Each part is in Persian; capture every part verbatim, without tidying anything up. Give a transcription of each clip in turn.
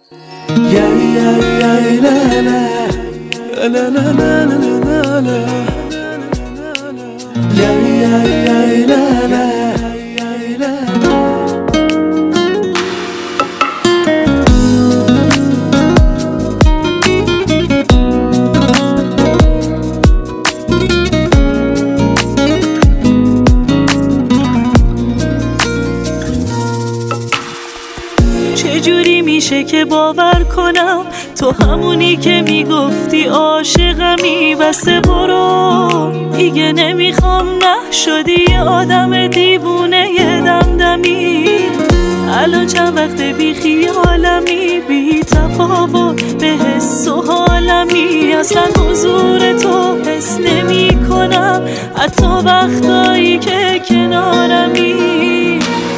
چجوری میشه که باور کنم تو همونی که میگفتی عاشقمی؟ بسته برو دیگه نمیخوام، نه شدی یه آدم دیوونه یه دمدمی. الان چند وقت بی خیالمی، بی تفاوت به حس و حالمی. اصلا حضور تو حس نمی کنم حتی وقتایی که کنارمی.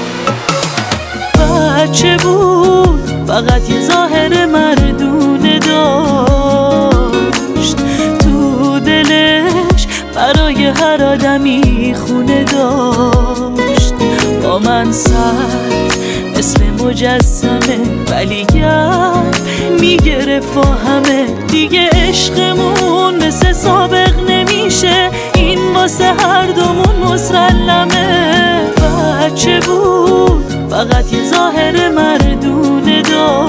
بچه بود فقط یه ظاهر مردونه داشت، تو دلش برای هر آدمی خونه داشت. با من سر مثل مجسمه ولی گرد میگرفت با همه. دیگه عشقمون مثل سابق نمیشه، این واسه هر دومون مسلمه. بچه بود فقط یه ظاهر مردونه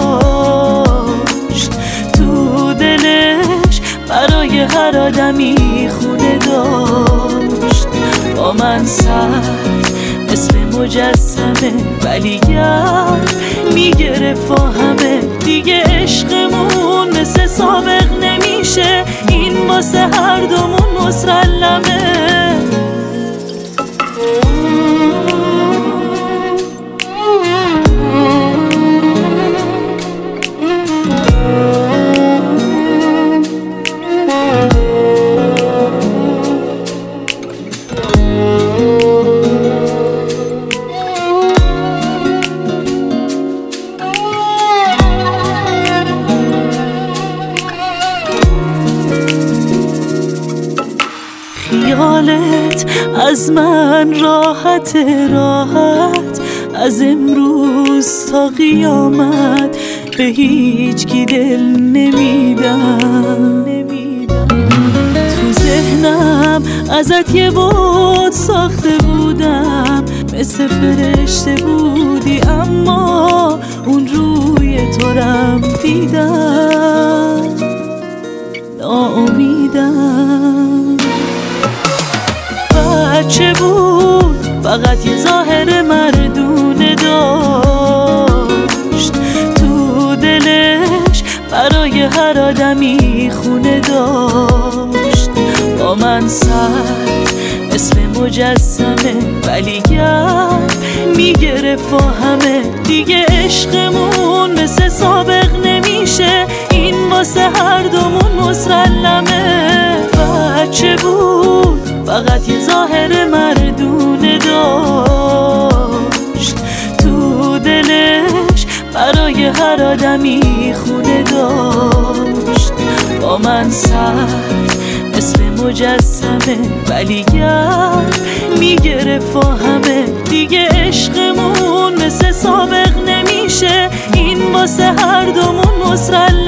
داشت، تو دلش برای هر آدمی خونه داشت. با من سر مثل مجسمه ولی گرد میگرفت با همه. دیگه عشقمون مثل سابق نمیشه، این واسه هر دومون مسلمه. خیالت از من راحت راحت، از امروز تا قیامت به هیچ کی دل نمیدم. تو ذهنم ازت یه بود ساخته بودم، مثل فرشته بودی اما اون روی تو رم دیدم، ناامیدم. بچه بود فقط یه ظاهر مردونه داشت، تو دلش برای هر آدمی خونه داشت. با من سر مثل مجسمه ولی گرد میگرفت با همه. دیگه عشقمون مثل سابق نمیشه، این واسه هر دومون مسلمه. بچه بود فقط یه ظاهر مردونه داشت، تو دلش برای هر آدمی خونه داشت. با من سر مثل مجسمه ولی گرد میگرفت با همه. دیگه عشقمون مثل سابق نمیشه، این واسه هر دومون مسلمه.